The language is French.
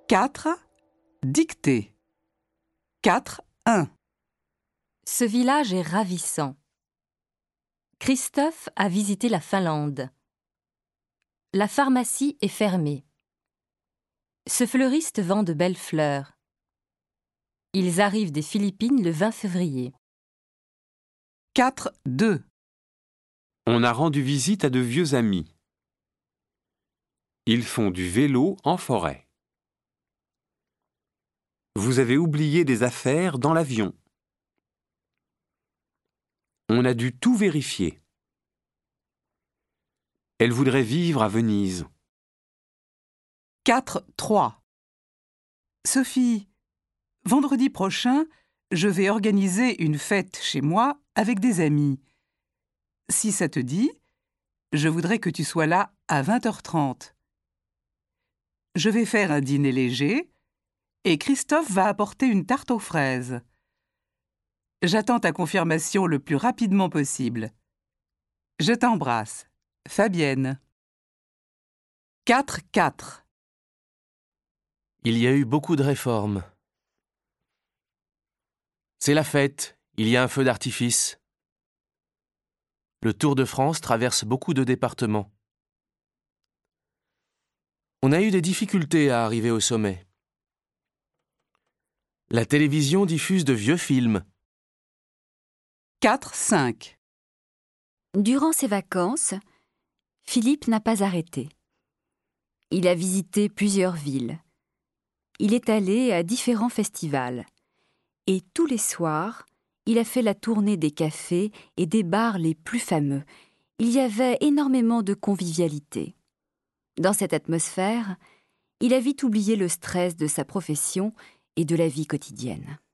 4. Dictée. 4.1. Ce village est ravissant. Christophe a visité la Finlande. La pharmacie est fermée. Ce fleuriste vend de belles fleurs. Ils arrivent des Philippines le 20 février. 4.2. On a rendu visite à de vieux amis. Ils font du vélo en forêt. Vous avez oublié des affaires dans l'avion. On a dû tout vérifier. Elle voudrait vivre à Venise. 4.3. Sophie, vendredi prochain, je vais organiser une fête chez moi avec des amis. Si ça te dit, je voudrais que tu sois là à 20h30. Je vais faire un dîner léger et Christophe va apporter une tarte aux fraises. J'attends ta confirmation le plus rapidement possible. Je t'embrasse. Fabienne. 4.4. Il y a eu beaucoup de réformes. C'est la fête, il y a un feu d'artifice. Le Tour de France traverse beaucoup de départements. On a eu des difficultés à arriver au sommet. La télévision diffuse de vieux films. 4.5. Durant ses vacances, Philippe n'a pas arrêté. Il a visité plusieurs villes. Il est allé à différents festivals. Et tous les soirs, il a fait la tournée des cafés et des bars les plus fameux. Il y avait énormément de convivialité. Dans cette atmosphère, il a vite oublié le stress de sa profession et de la vie quotidienne.